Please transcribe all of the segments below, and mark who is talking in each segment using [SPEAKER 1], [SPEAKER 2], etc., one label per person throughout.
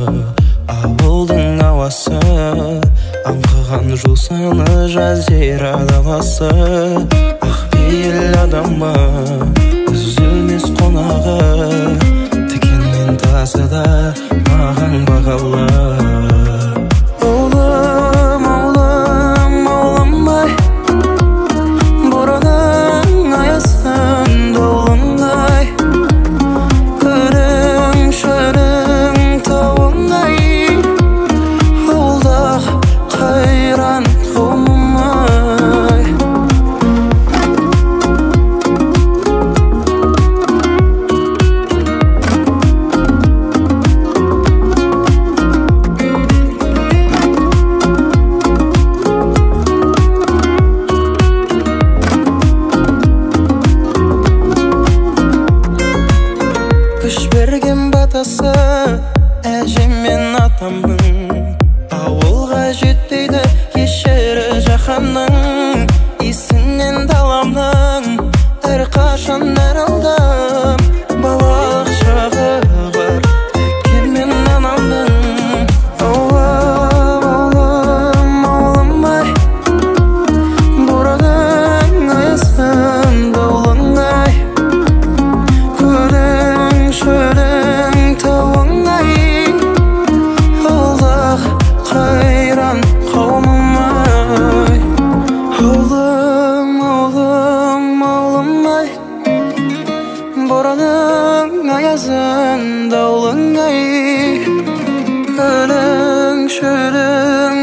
[SPEAKER 1] ауылдың ауасы, аңқыған жусаны жазира даласы. Ақпейіл адамы, үзілмес қонағы, тікенмен тасы да маған бағалы. Ауылым, ауылым, ауылым-ай, боранның аясын долың-ай, күрің, шөрің, тауың-ай, ауылдағы қайран қауымым-ай. Күш берген батасы әжем мен атамның, ауылға жетпейді еш жері жаһанның. Есінен даламның әрқашан арылдым, балалық шағы бар әкем мен анамның. Ауылым, ауылым-ай, боранның аясын долың-ай, күрің, шөрің, тауың-ай, ауылдағы қайран қауымым-ай. Ауылым, ауылым, ауылым-ай, боранның аясын долың-ай, күрің, шөрің,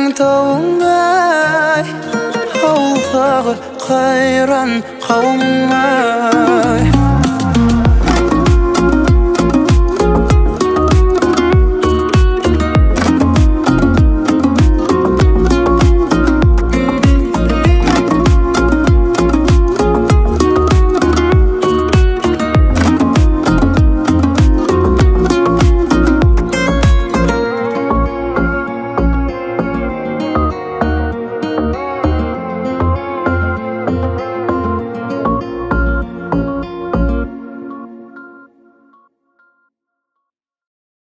[SPEAKER 1] тауың-ай, ауылдағы қайран қауымым-ай.